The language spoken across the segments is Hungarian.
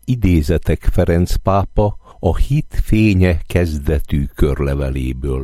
idézetek Ferenc pápa a Hit fénye kezdetű körleveléből.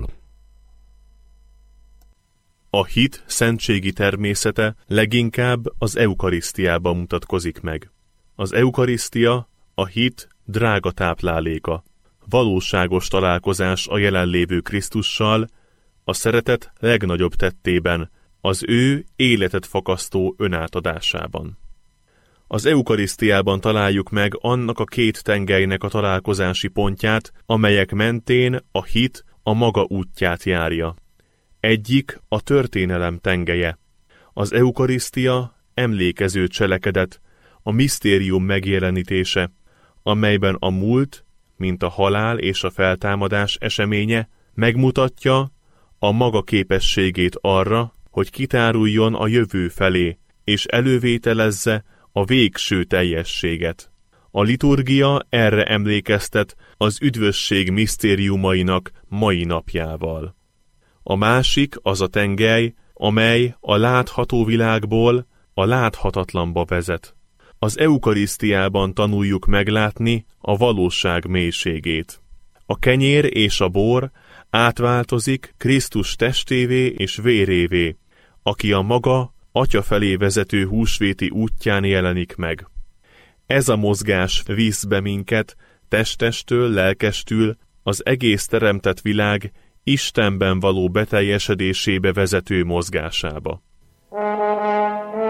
A hit szentségi természete leginkább az eukarisztiában mutatkozik meg. Az eukarisztia a hit drága tápláléka, valóságos találkozás a jelenlévő Krisztussal, a szeretet legnagyobb tettében, az ő életet fakasztó önátadásában. Az eukarisztiában találjuk meg annak a két tengelynek a találkozási pontját, amelyek mentén a hit a maga útját járja. Egyik a történelem tengelye. Az eukarisztia emlékező cselekedet, a misztérium megjelenítése, amelyben a múlt, mint a halál és a feltámadás eseménye, megmutatja a maga képességét arra, hogy kitáruljon a jövő felé, és elővételezze a végső teljességet. A liturgia erre emlékeztet az üdvösség misztériumainak mai napjával. A másik az a tengely, amely a látható világból a láthatatlanba vezet. Az eukarisztiában tanuljuk meglátni a valóság mélységét. A kenyér és a bor átváltozik Krisztus testévé és vérévé, aki a maga Atya felé vezető húsvéti útján jelenik meg. Ez a mozgás visz be minket testestől, lelkestül az egész teremtett világ Istenben való beteljesedésébe vezető mozgásába.